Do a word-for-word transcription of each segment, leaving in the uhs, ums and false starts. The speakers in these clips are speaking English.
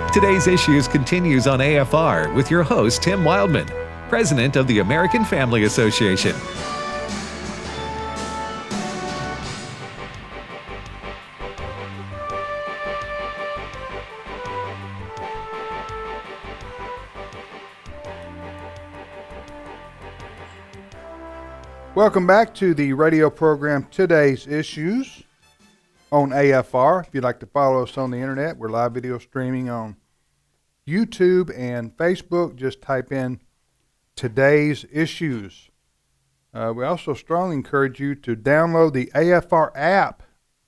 Today's Issues continues on A F R with your host, Tim Wildman, President of the American Family Association. Welcome back to the radio program Today's Issues on A F R. If you'd like to follow us on the internet, we're live video streaming on YouTube and Facebook. Just type in Today's Issues. Uh, we also strongly encourage you to download the A F R app.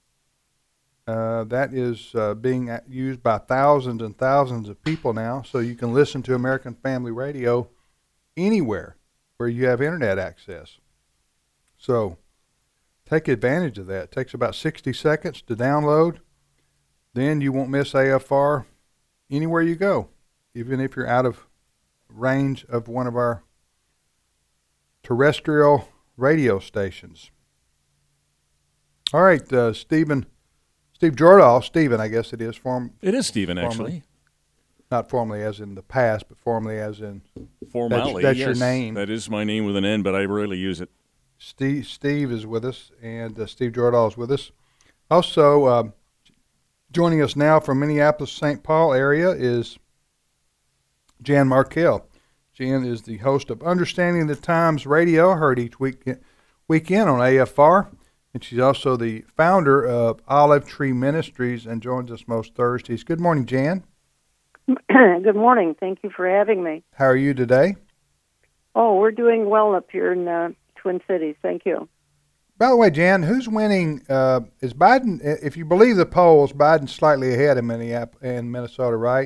Uh, that is uh, being used by thousands and thousands of people now, so you can listen to American Family Radio anywhere where you have internet access. So take advantage of that. It takes about sixty seconds to download. Then you won't miss A F R anywhere you go, even if you're out of range of one of our terrestrial radio stations. All right, uh, Stephen, Steve Jordahl, Stephen, I guess it is. Form, it is Stephen, formally, actually. Not formally as in the past, but formally as in... Formally, That's, that's yes, your name. That is my name with an N, but I rarely use it. Steve, Steve is with us, and uh, Steve Jordahl is with us. Also, uh, joining us now from Minneapolis, Saint Paul area is Jan Markell. Jan is the host of Understanding the Times Radio, heard each week, weekend on A F R, and she's also the founder of Olive Tree Ministries and joins us most Thursdays. Good morning, Jan. Good morning. Thank you for having me. How are you today? Oh, we're doing well up here in uh, Twin Cities. Thank you. By the way, Jan, who's winning? Uh, is Biden, if you believe the polls, Biden's slightly ahead in Minneapolis and Minnesota, right?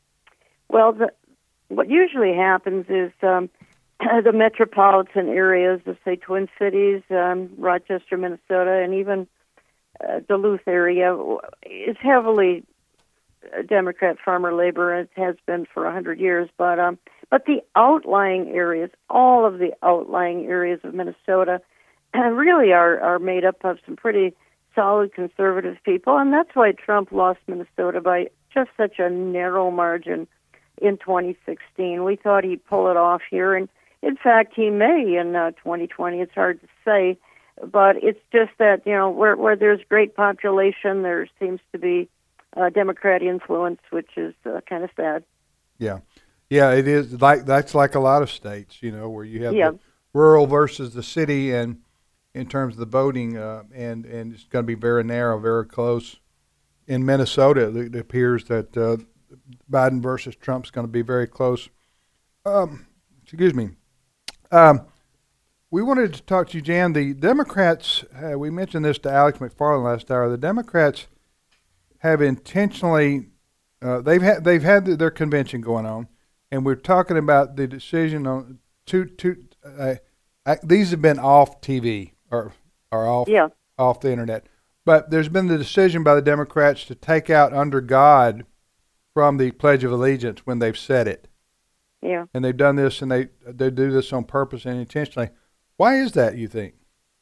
Well, the, what usually happens is um, the metropolitan areas of, say, Twin Cities, um, Rochester, Minnesota, and even uh, Duluth area is heavily Democrat, farmer, labor. It has been for a hundred years, but um, but the outlying areas, all of the outlying areas of Minnesota, really are are made up of some pretty solid conservative people, and that's why Trump lost Minnesota by just such a narrow margin in twenty sixteen. We thought he'd pull it off here, and in fact, he may in uh, twenty twenty. It's hard to say, but it's just that, you know, where where there's great population, there seems to be Uh, Democrat influence, which is uh, kind of sad. Yeah, yeah, it is like that's like a lot of states, you know, where you have yeah. the rural versus the city, and in terms of the voting, uh, and and it's going to be very narrow, very close. In Minnesota, it appears that uh, Biden versus Trump's going to be very close. Um, excuse me. Um, we wanted to talk to you, Jan. The Democrats, uh, we mentioned this to Alex McFarland last hour. The Democrats have intentionally, uh, they've had they've had their convention going on, and we're talking about the decision on two two. Uh, I, these have been off T V or or off yeah. off the internet, but there's been the decision by the Democrats to take out "Under God" from the Pledge of Allegiance when they've said it. Yeah, and they've done this, and they they do this on purpose and intentionally. Why is that, you think?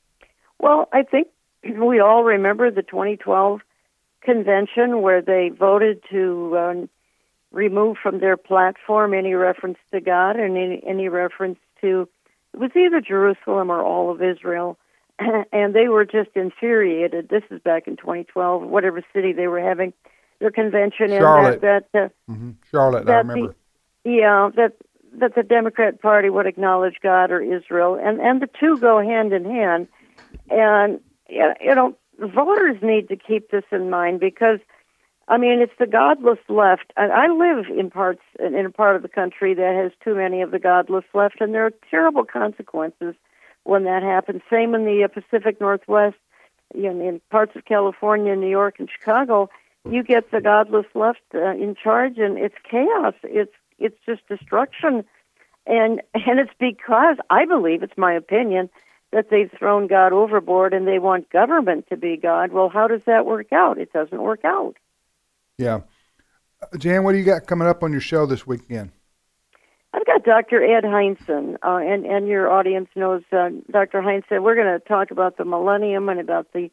Well, I think we all remember the twenty twelve convention where they voted to um, remove from their platform any reference to God and any, any reference to, it was either Jerusalem or all of Israel, and they were just infuriated. This is back in twenty twelve, whatever city they were having their convention in. Charlotte. That, that, uh, mm-hmm. Charlotte, that I remember. The, yeah, that that the Democrat Party would acknowledge God or Israel, and, and the two go hand in hand. And, you know, voters need to keep this in mind because, I mean, it's the godless left. And I live in parts in a part of the country that has too many of the godless left, and there are terrible consequences when that happens. Same in the uh, Pacific Northwest, you know, in parts of California, New York, and Chicago. You get the godless left uh, in charge, and it's chaos. It's it's just destruction, and and it's because I believe, it's my opinion, that they've thrown God overboard and they want government to be God. Well, how does that work out? It doesn't work out. Yeah. Uh, Jan, what do you got coming up on your show this weekend? I've got Doctor Ed Hindson, uh, and, and your audience knows uh, Doctor Hindson. We're going to talk about the millennium and about the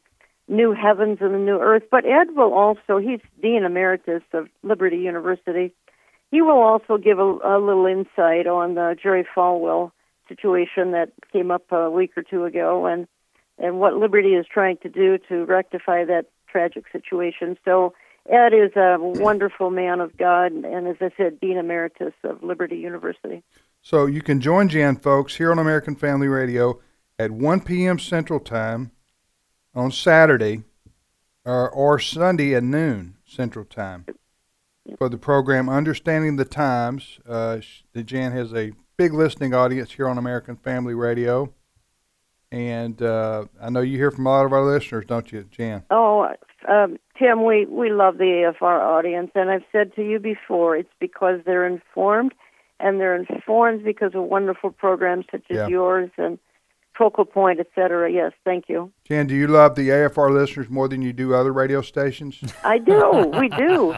new heavens and the new earth. But Ed will also, he's Dean Emeritus of Liberty University. He will also give a, a little insight on the Jerry Falwell situation that came up a week or two ago, and, and what Liberty is trying to do to rectify that tragic situation. So Ed is a wonderful man of God, and as I said, Dean Emeritus of Liberty University. So you can join Jan, folks, here on American Family Radio at one p.m. Central Time on Saturday or, or Sunday at noon Central Time for the program Understanding the Times. Uh, Jan has a big listening audience here on American Family Radio. And uh, I know you hear from a lot of our listeners, don't you, Jan? Oh, um, Tim, we, we love the A F R audience. And I've said to you before, it's because they're informed, and they're informed because of wonderful programs such as yeah. yours and Focal Point, et cetera. Yes, thank you. Jan, do you love the A F R listeners more than you do other radio stations? I do. We do.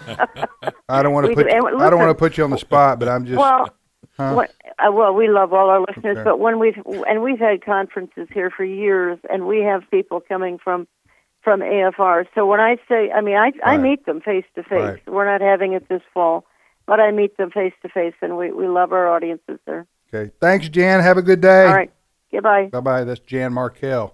I don't want to put you, I don't want to put you on the spot, but I'm just. Well, huh? what, uh, well, we love all our listeners, okay. but when we've and we've had conferences here for years, and we have people coming from from A F R. So when I say, I mean, I I right. meet them face to face. Right. We're not having it this fall, but I meet them face to face, and we we love our audiences there. Okay, thanks, Jan. Have a good day. All right. Goodbye. Bye-bye. That's Jan Markell.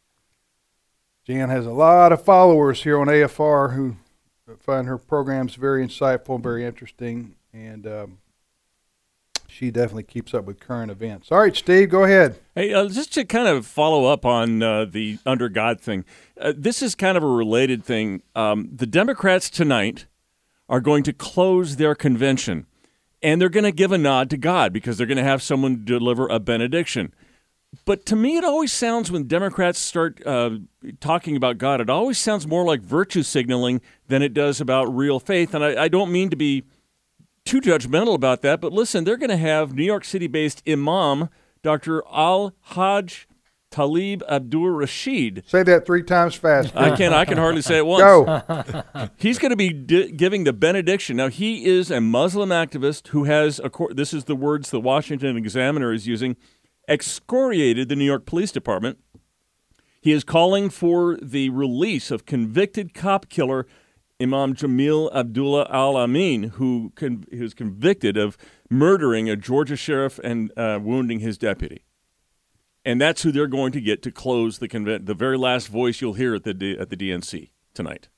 Jan has a lot of followers here on A F R who find her programs very insightful, very interesting, and um, she definitely keeps up with current events. All right, Steve, go ahead. Hey, uh, just to kind of follow up on uh, the under God thing, uh, this is kind of a related thing. Um, the Democrats tonight are going to close their convention, and they're going to give a nod to God because they're going to have someone deliver a benediction. But to me, it always sounds, when Democrats start uh, talking about God, it always sounds more like virtue signaling than it does about real faith. And I, I don't mean to be too judgmental about that, but listen, they're going to have New York City-based Imam Doctor Al-Hajj Talib Abdul Rashid. Say that three times fast. I can I can hardly say it once. Go. He's going to be di- giving the benediction. Now, he is a Muslim activist who has, this is the words the Washington Examiner is using, excoriated the New York Police Department. He is calling for the release of convicted cop killer Imam Jamil Abdullah Al-Amin, who con- who is convicted of murdering a Georgia sheriff and uh, wounding his deputy. And that's who they're going to get to close the convent. The very last voice you'll hear at the D- at the D N C tonight.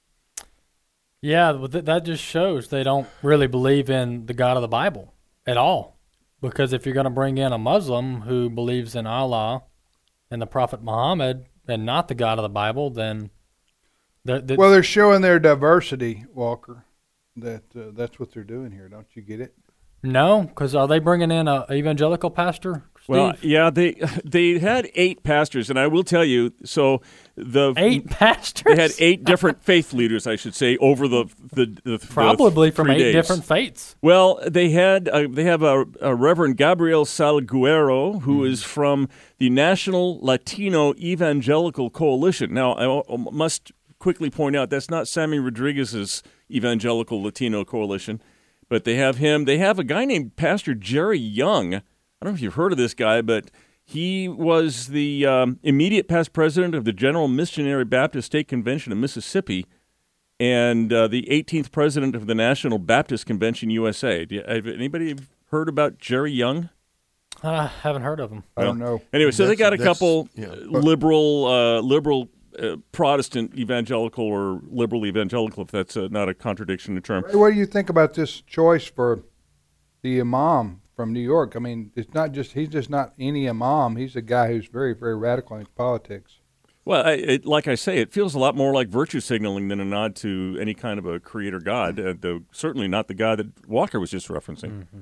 Yeah, that just shows they don't really believe in the God of the Bible at all. Because if you're going to bring in a Muslim who believes in Allah and the Prophet Muhammad and not the God of the Bible, then... They're, they're, well, they're showing their diversity, Walker. That uh, That's what they're doing here. Don't you get it? No, because are they bringing in an evangelical pastor, Steve? Well, yeah, they they had eight pastors, and I will tell you, so the eight pastors. They had eight different faith leaders, I should say, over the the, the probably the from three eight days. different faiths. Well, they had uh, they have a, a Reverend Gabriel Salguero, who mm. is from the National Latino Evangelical Coalition. Now, I must quickly point out that's not Sammy Rodriguez's Evangelical Latino Coalition. But they have him. They have a guy named Pastor Jerry Young. I don't know if you've heard of this guy, but he was the um, immediate past president of the General Missionary Baptist State Convention of Mississippi and uh, the eighteenth president of the National Baptist Convention U S A. Do you, have anybody heard about Jerry Young? I uh, haven't heard of him. I don't know. Anyway, so that's, they got a couple yeah. liberal, uh, liberal uh, Protestant evangelical or liberal evangelical, if that's uh, not a contradiction in term. What do you think about this choice for the imam from New York? I mean, it's not just he's just not any imam. He's a guy who's very, very radical in his politics. Well, I, it, like I say, it feels a lot more like virtue signaling than a nod to any kind of a creator God, uh, though certainly not the guy that Walker was just referencing. Mm-hmm.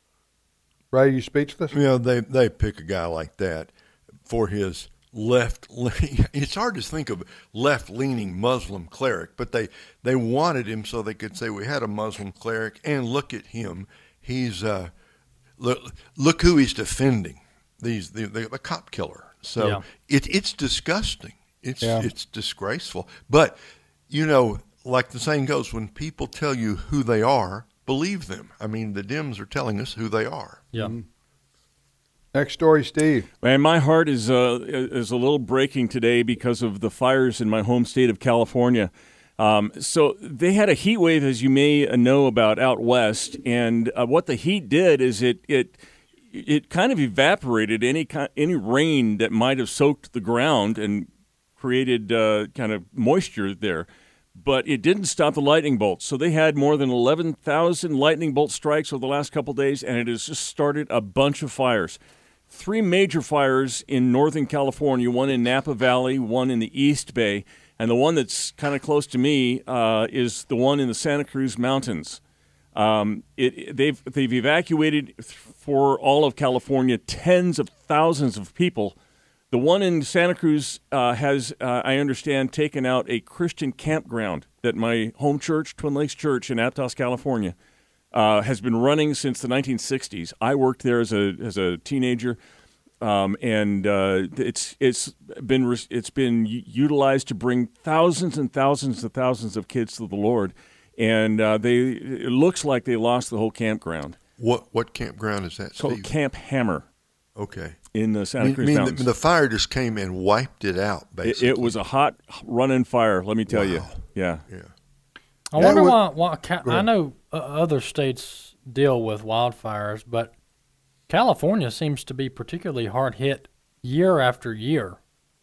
Ray, you speechless? You know, they, they pick a guy like that for his left – it's hard to think of left-leaning Muslim cleric, but they, they wanted him so they could say we had a Muslim cleric, and look at him. He's uh, look, look who he's defending, These the, the, the cop killer. So yeah. it it's disgusting. It's yeah. it's disgraceful. But, you know, like the saying goes, when people tell you who they are, believe them. I mean, the Dems are telling us who they are. Yeah. Mm-hmm. Next story, Steve. Man, my heart is uh, is a little breaking today because of the fires in my home state of California. Um, so they had a heat wave, as you may know about out west, and uh, what the heat did is it it it kind of evaporated any kind, any rain that might have soaked the ground and created uh, kind of moisture there. But it didn't stop the lightning bolts. So they had more than eleven thousand lightning bolt strikes over the last couple of days, and it has just started a bunch of fires. Three major fires in Northern California, one in Napa Valley, one in the East Bay, and the one that's kind of close to me uh, is the one in the Santa Cruz Mountains. Um, it, they've they've evacuated for all of California tens of thousands of people. The one in Santa Cruz uh, has, uh, I understand, taken out a Christian campground that my home church, Twin Lakes Church in Aptos, California, Uh, has been running since the nineteen sixties. I worked there as a as a teenager, um, and uh, it's it's been it's been utilized to bring thousands and thousands and thousands of kids to the Lord. And uh, they it looks like they lost the whole campground. What what campground is that, It's called Steve? Camp Hammer. Okay. In the Santa I Cruz mean, Mountains. the, the fire just came and wiped it out, It, basically. it was a hot running fire. Let me tell Wow. you. Yeah. Yeah. I That wonder would- why. why Ca- Go I ahead. know uh, other states deal with wildfires, but California seems to be particularly hard hit year after year.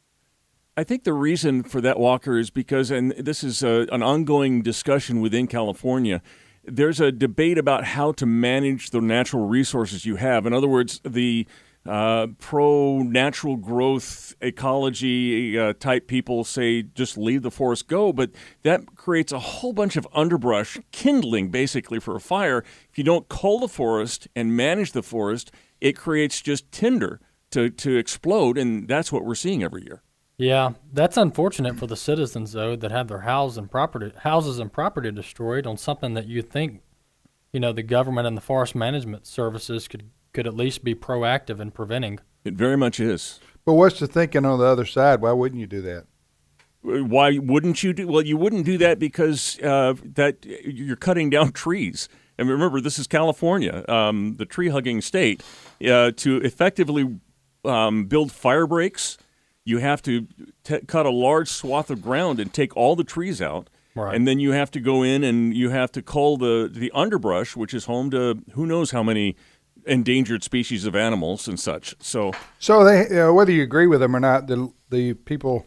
I think the reason for that, Walker, is because, and this is a, an ongoing discussion within California, there's a debate about how to manage the natural resources you have. In other words, the uh, pro-natural growth ecology uh, type people say just leave the forest go, but that creates a whole bunch of underbrush, kindling basically for a fire. If you don't cull the forest and manage the forest, it creates just tinder to, to explode, and that's what we're seeing every year. Yeah, that's unfortunate for the citizens though that have their house and property, houses and property destroyed on something that you think, you know, the government and the forest management services could could at least be proactive in preventing. It very much is. But what's the thinking on the other side? Why wouldn't you do that? Why wouldn't you do? Well, you wouldn't do that because uh, that you're cutting down trees. And remember, this is California, um, the tree-hugging state. Uh, to effectively um, build fire breaks, you have to t- cut a large swath of ground and take all the trees out. Right. And then you have to go in and you have to cull the, the underbrush, which is home to who knows how many endangered species of animals and such. So, So they, uh, whether you agree with them or not, the the people,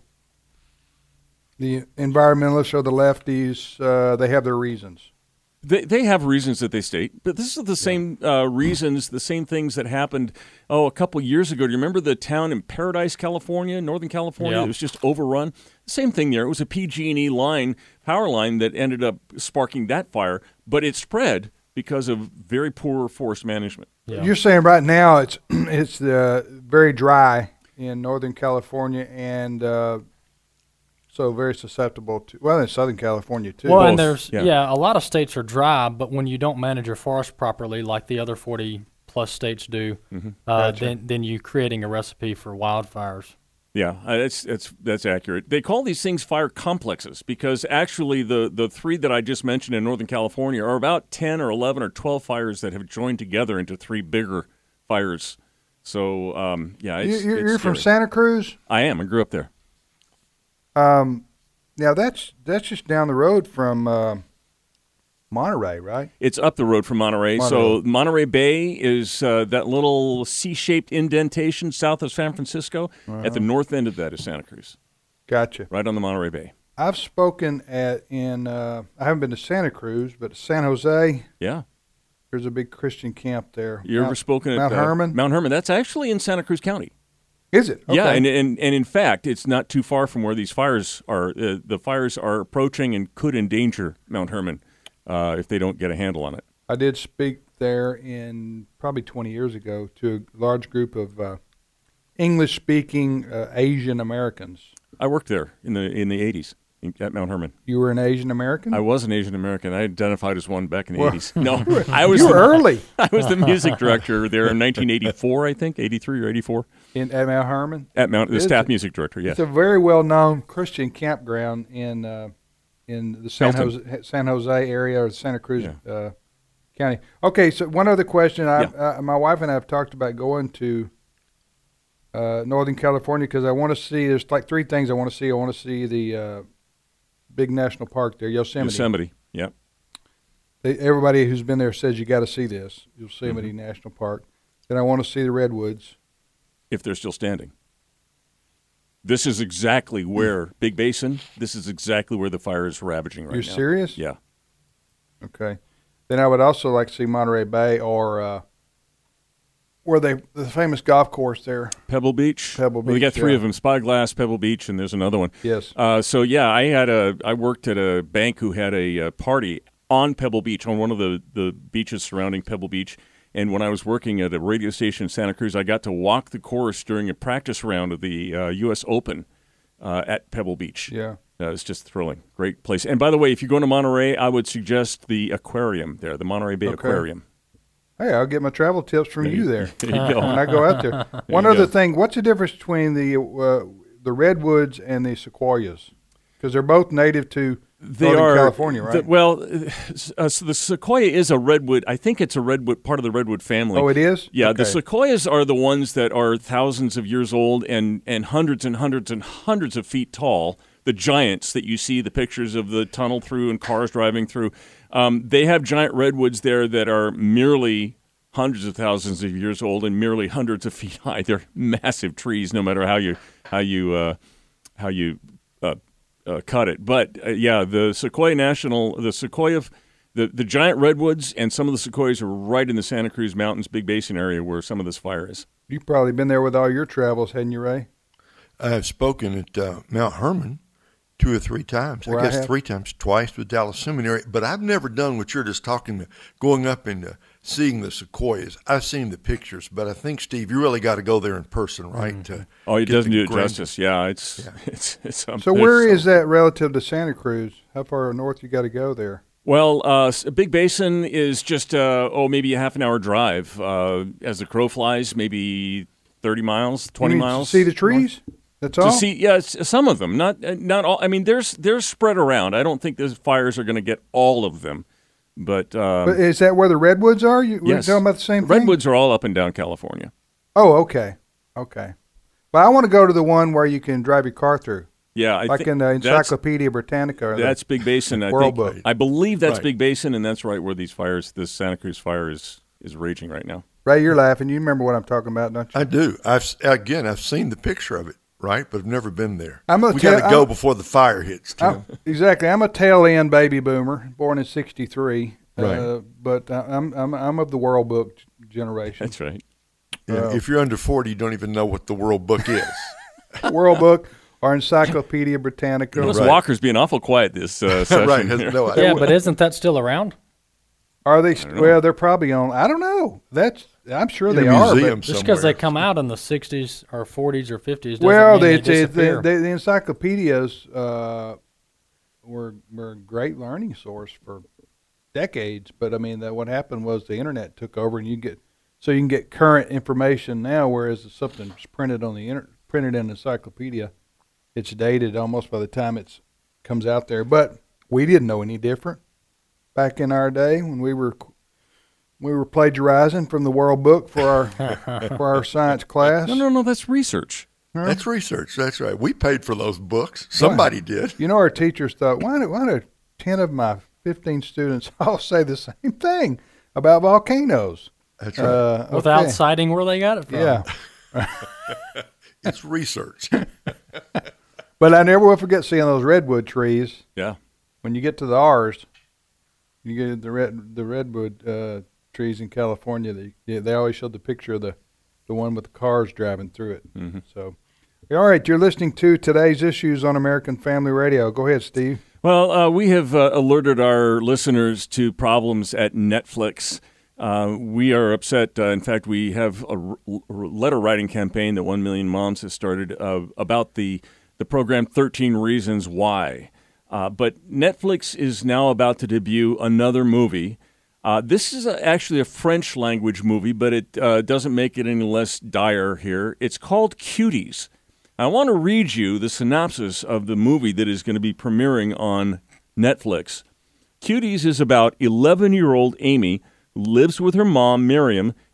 the environmentalists or the lefties, uh, they have their reasons. They they have reasons that they state, but this is the same uh, reasons, the same things that happened, oh, a couple years ago. Do you remember the town in Paradise, California, Northern California? Yeah. It was just overrun. Same thing there. It was a P G and E line, power line that ended up sparking that fire, but it spread because of very poor forest management. Yeah. You're saying right now it's it's uh, very dry in Northern California and uh, so very susceptible to, well, in Southern California too. Well, and Both, there's yeah. yeah. a lot of states are dry, but when you don't manage your forest properly, like the other forty plus states do, Mm-hmm. uh, Gotcha. then then you're creating a recipe for wildfires. Yeah, uh, that's that's that's accurate. They call these things fire complexes because actually the, the three that I just mentioned in Northern California are about ten or eleven or twelve fires that have joined together into three bigger fires. So, um, yeah, You- it's, you're, it's you're from scary. Santa Cruz. I am. I grew up there. Um, now that's that's just down the road from uh, Monterey, right? It's up the road from Monterey. So Monterey Bay is uh, that little C-shaped indentation south of San Francisco. At the north end of that is Santa Cruz, Gotcha. right on the Monterey Bay. I've spoken at in uh, I haven't been to Santa Cruz, but San Jose. Yeah. There's a big Christian camp there. You ever Mount- spoken at Mount uh, Herman? Mount Herman. That's actually in Santa Cruz County. Is it? Okay. Yeah, and, and and in fact, it's not too far from where these fires are. Uh, the fires are approaching and could endanger Mount Herman uh, if they don't get a handle on it. I did speak there in probably twenty years ago to a large group of uh, English-speaking uh, Asian Americans. I worked there in the in the eighties at Mount Herman. You were an Asian American? I was an Asian American. I identified as one back in the Well, eighties. No, I was you were the, early I was the music director there in nineteen eighty-four, I think, eighty-three or eighty-four in at Mount Herman. at Mount. The Is staff it? music director. Yes. It's a very well-known Christian campground in uh, in the San Elton. Jose, San Jose area or Santa Cruz Yeah. uh, County. Okay, so one other question. I, Yeah. uh, my wife and I have talked about going to uh, Northern California, because I want to see. There's like three things I want to see. I want to see the uh, big national park there, Yosemite. Yosemite, yeah. They, everybody who's been there says you got to see this, Yosemite mm-hmm. National Park. Then I want to see the redwoods. If they're still standing. This is exactly where, Big Basin, this is exactly where the fire is ravaging right You're now. You're serious? Yeah. Okay. Then I would also like to see Monterey Bay or uh, where they, the famous golf course there. Pebble Beach. Pebble Beach, well, we got three yeah. of them, Spyglass, Pebble Beach, and there's another one. Yes. Uh, so, yeah, I had a, I worked at a bank who had a, a party on Pebble Beach, on one of the, the beaches surrounding Pebble Beach. And when I was working at a radio station in Santa Cruz, I got to walk the course during a practice round of the uh, U S Open uh, at Pebble Beach. Yeah. Uh, it's just thrilling. Great place. And by the way, if you're going to Monterey, I would suggest the aquarium there, the Monterey Bay okay. Aquarium. Hey, I'll get my travel tips from there you, you there. There you go. When I go out there. One you other go. thing, what's the difference between the uh, the redwoods and the sequoias? Because they're both native to They Northern are, California, right? The, well, uh, so the sequoia is a redwood. I think it's a redwood, part of the redwood family. Oh, it is? Yeah, okay. the sequoias are the ones that are thousands of years old and, and hundreds and hundreds and hundreds of feet tall. The giants that you see the pictures of the tunnel through and cars driving through. Um, they have giant redwoods there that are merely hundreds of thousands of years old and merely hundreds of feet high. They're massive trees, no matter how you how you uh, how you. Uh, Uh, cut it, but uh, yeah, the Sequoia National, the Sequoia, the the giant redwoods, and some of the sequoias are right in the Santa Cruz Mountains, Big Basin area where some of this fire is. You've probably been there with all your travels, hadn't you, Ray? I've spoken at uh, Mount Hermon two or three times. Where I guess I have- three times, twice with Dallas Seminary. But I've never done what you're just talking about, going up and uh, seeing the sequoias. I've seen the pictures, but I think, Steve, you really got to go there in person, right? Mm-hmm. To Oh, it get doesn't the do it grand- justice. Yeah, it's Yeah. it's it's. Um, So where it's- is that relative to Santa Cruz? How far north you got to go there? Well, uh, s- Big Basin is just uh, oh maybe a half an hour drive uh, as the crow flies, maybe thirty miles, twenty You mean miles. To see the trees? That's all? To see, yeah, s- some of them, not uh, not all. I mean, there's they're spread around. I don't think those fires are going to get all of them, but, um, But is that where the redwoods are? You, we're yes. talking about the same thing? Redwoods are all up and down California. Oh, okay. Okay. But I want to go to the one where you can drive your car through, Yeah, I like think in the that's- Encyclopedia Britannica. Or the- That's Big Basin. I World think, Book. I believe that's Right. Big Basin, and that's right where these fires, this Santa Cruz fire is is raging right now. Ray, you're laughing. You remember what I'm talking about, don't you? I do. I've s- again, I've seen the picture of it, right? But I've never been there. I'm gonna we tell- got to go I'm- before the fire hits, Tim. I'm- exactly. I'm a tail end baby boomer, born in sixty-three. Right. Uh, but I- I'm I'm I'm of the World Book generation. That's right. Yeah, uh, if you're under forty, you don't even know what the World Book is. World Book or Encyclopedia Britannica. This Right. Walker's being awful quiet this uh, session. right? Has here. no idea. Yeah, but isn't that still around? Are they? don't know. Well, they're probably on. I don't know. That's. I'm sure In they a are. museum But, Just because they somewhere. come out in the sixties or forties or fifties doesn't well, mean they, they, they, they, disappear. they, the encyclopedias uh, were were a great learning source for decades. But I mean, that what happened was the internet took over, and you get so you can get current information now, whereas if something's printed on the inter, printed in an encyclopedia, it's dated almost by the time it comes out there. But we didn't know any different back in our day when we were we were plagiarizing from the World Book for our for our science class. No, no, no. That's research. That's research. That's right. We paid for those books. Somebody did. You know, our teachers thought, why do, why do ten of my fifteen students all say the same thing about volcanoes? That's right. Uh, Without okay. citing where they got it from. Yeah. It's research. But I never will forget seeing those redwood trees. Yeah. When you get to the R's, you get the red the redwood uh, trees in California. They yeah, they always showed the picture of the, the one with the cars driving through it. Mm-hmm. So, all right, you're listening to today's issues on American Family Radio. Go ahead, Steve. Well, uh, we have uh, alerted our listeners to problems at Netflix. Uh, we are upset. Uh, in fact, we have a r- r- letter writing campaign that One Million Moms has started uh, about the, the program thirteen Reasons Why. Uh, but Netflix is now about to debut another movie. Uh, this is a, actually a French language movie, but it uh, doesn't make it any less dire here. It's called Cuties. I want to read you the synopsis of the movie that is going to be premiering on Netflix. Cuties is about eleven-year-old Amy who lives with her mom, Miriam,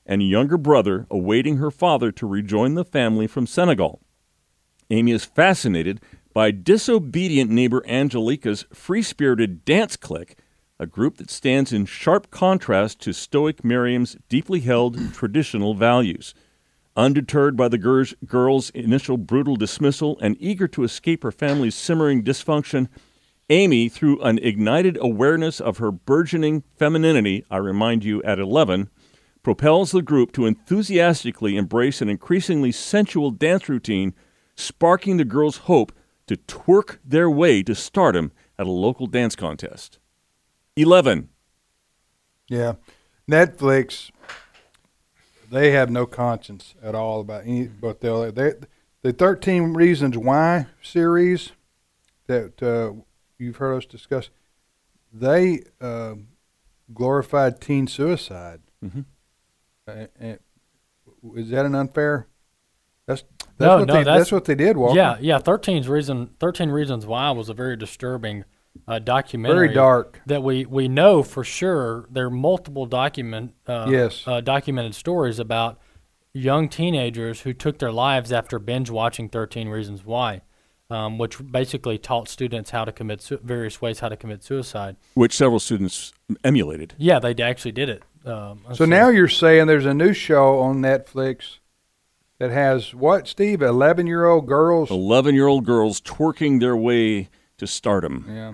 and a younger brother awaiting her father to rejoin the family from Senegal. Amy is fascinated by disobedient neighbor Angelica's free-spirited dance clique, a group that stands in sharp contrast to stoic Miriam's deeply held traditional values. Undeterred by the girls, girl's initial brutal dismissal and eager to escape her family's simmering dysfunction, Amy, through an ignited awareness of her burgeoning femininity, I remind you at eleven, propels the group to enthusiastically embrace an increasingly sensual dance routine, sparking the girls' hope to twerk their way to stardom at a local dance contest. eleven. Yeah. Netflix, they have no conscience at all about any, but they'll, they, the thirteen Reasons Why series that uh, you've heard us discuss, they uh, glorified teen suicide. Mm-hmm. Uh, and is that an unfair? That's that's No, what no, they, that's- that's what they did, Walker. Yeah, yeah. Thirteen's reason. Thirteen Reasons Why was a very disturbing uh, documentary. Very dark. That we, we know for sure there are multiple document uh, Yes. uh, documented stories about young teenagers who took their lives after binge watching Thirteen Reasons Why, um, which basically taught students how to commit su- various ways how to commit suicide. Which several students emulated. Yeah, they actually did it. Um, So now you're saying there's a new show on Netflix that has what, Steve? eleven-year-old girls? eleven-year-old girls twerking their way to stardom. Yeah.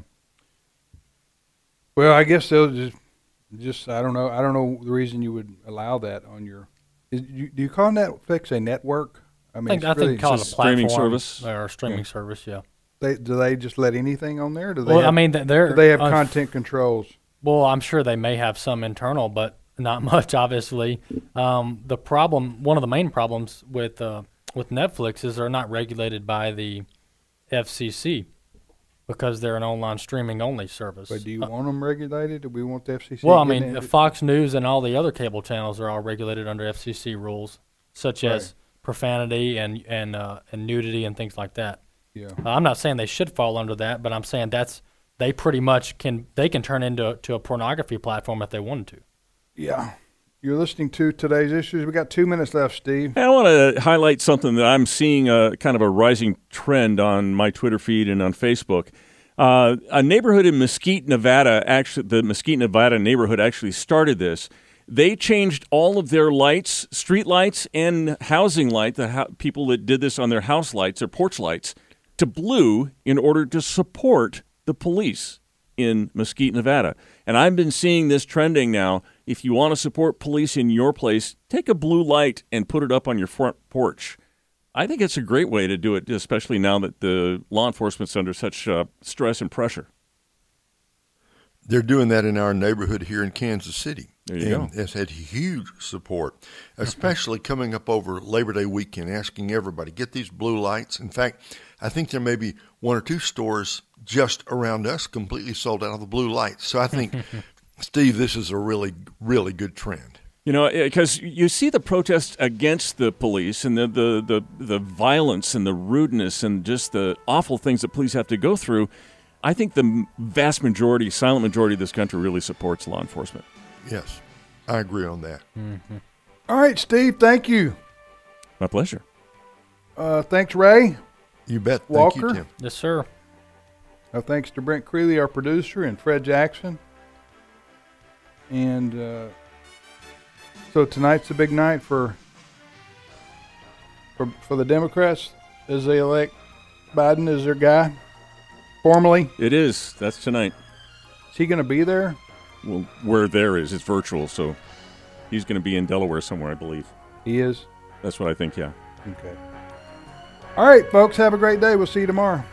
Well, I guess they'll just, just I don't know. I don't know the reason you would allow that on your. Is, you, do you call Netflix a network? I I mean, think it's I really, think call it a it's a streaming platform service. or a streaming Yeah. service. Yeah. they, do they just let anything on there? Do they? Well, have, I mean, th- they're do they have unf- content controls? Well, I'm sure they may have some internal, but not much, obviously. Um, the problem, one of the main problems with uh, with Netflix is they're not regulated by the F C C because they're an online streaming only service. But do you Uh, want them regulated? Do we want the F C C? well, I getting mean, in- uh, Fox News and all the other cable channels are all regulated under F C C rules, such as Right. profanity and and uh, and nudity and things like that. yeah. Uh, I'm not saying they should fall under that, but I'm saying that's they pretty much can they can turn into to a pornography platform if they wanted to. Yeah. You're listening to today's issues. We got two minutes left, Steve. I want to highlight something that I'm seeing a kind of a rising trend on my Twitter feed and on Facebook. Uh, a neighborhood in Mesquite, Nevada, actually, the Mesquite, Nevada neighborhood actually started this. They changed all of their lights, street lights and housing light, the ho- people that did this on their house lights, their porch lights, to blue in order to support the police in Mesquite, Nevada. And I've been seeing this trending now. If you want to support police in your place, take a blue light and put it up on your front porch. I think it's a great way to do it, especially now that the law enforcement's under such uh, stress and pressure. They're doing that in our neighborhood here in Kansas City. There you and go. It's had huge support, especially coming up over Labor Day weekend, asking everybody, get these blue lights. In fact, I think there may be one or two stores just around us completely sold out of the blue lights. So I think, Steve, this is a really, really good trend. You know, because you see the protests against the police and the, the, the, the violence and the rudeness and just the awful things that police have to go through. I think the vast majority, silent majority of this country really supports law enforcement. Yes, I agree on that. Mm-hmm. All right, Steve. Thank you. My pleasure. Uh, thanks, Ray. You bet. Thank Walker? you, Tim. Yes, sir. Uh, thanks to Brent Creeley, our producer, and Fred Jackson. And uh, so tonight's a big night for, for for the Democrats as they elect Biden as their guy formally. It is. That's tonight. Is he going to be there? Well, where there is, it's virtual, so he's going to be in Delaware somewhere, I believe. He is. That's what I think, yeah. Okay. All right, folks. Have a great day. We'll see you tomorrow.